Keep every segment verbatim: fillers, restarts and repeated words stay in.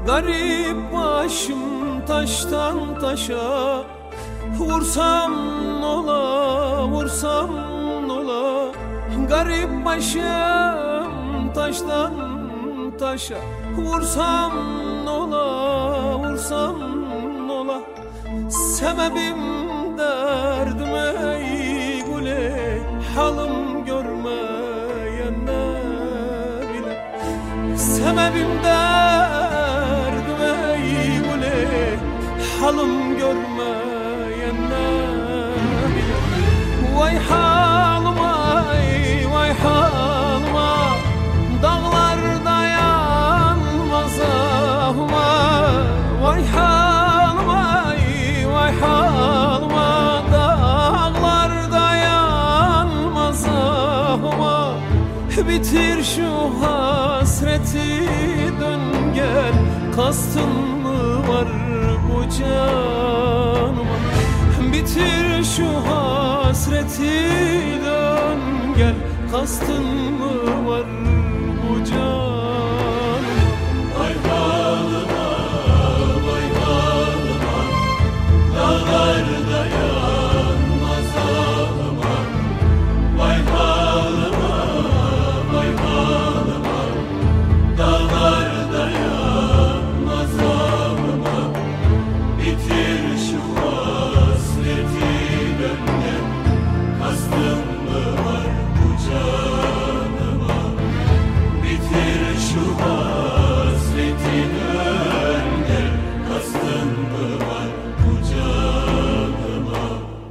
Garip başım taştan taşa, vursam nola, vursam nola. Garip başım taştan taşa, vursam nola, vursam nola. Sebebim derdim ey güle, halım görmeyen ne bile. Sebebim derdim ey güle, halım görmeyen ne bile. Vay halıma, vay halıma, dağlarda yanmaz ahıma. Vay halıma, vay halıma, dağlarda yanmaz ahıma. Bitir şu hasreti, dön gel, kastın mı var bu canıma? Bitir şu hasreti, dön gel, kastın mı var bu canıma? Vay halıma, vay halıma, dağlarda yanmaz ağlıma. Vay halıma, vay halıma, dağlarda yanmaz ağlıma. Bitir şu hasreti, dön gel, kastın mı var bu canıma? Bitir şu hasreti, dön gel, kastın mı var bu canıma?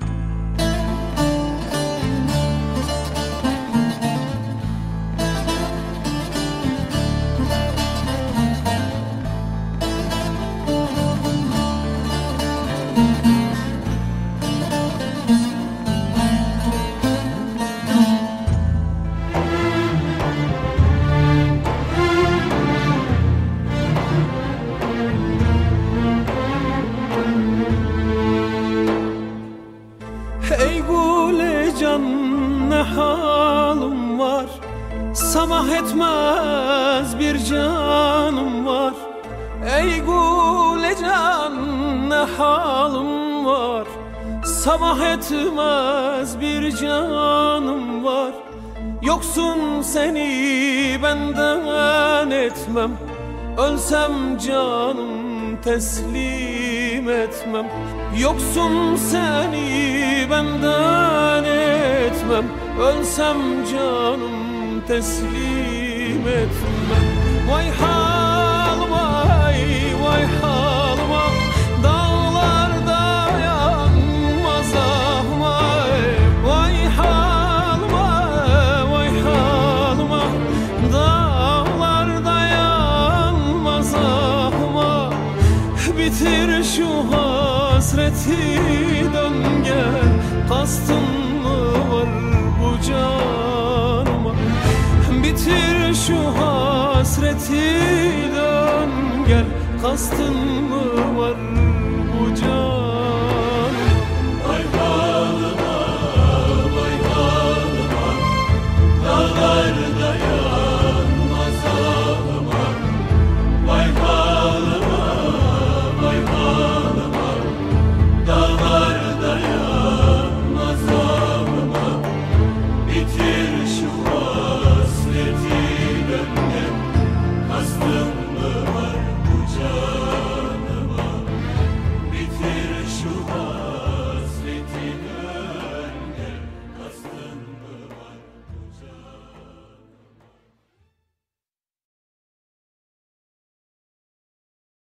Ey güle can, ne halim var, samah etmez bir canım var. Ey güle can, ne halim var, samah etmez bir canım var. Yoksun seni benden etmem, ölsem canım teslim etmem. Yoksun seni benden etmem, ölsem canım teslim etmem. Vay halıma, vay halıma, dağlarda yanmaz ahıma. Vay halıma, vay halıma, dağlarda yanmaz ahıma. Bitir şu hasreti, dön gel, kastın mı var bu canıma? Bitir şu hasreti, dön gel, kastın mı var bu canıma? Vay halıma, vay halıma, dağlarda yanmaz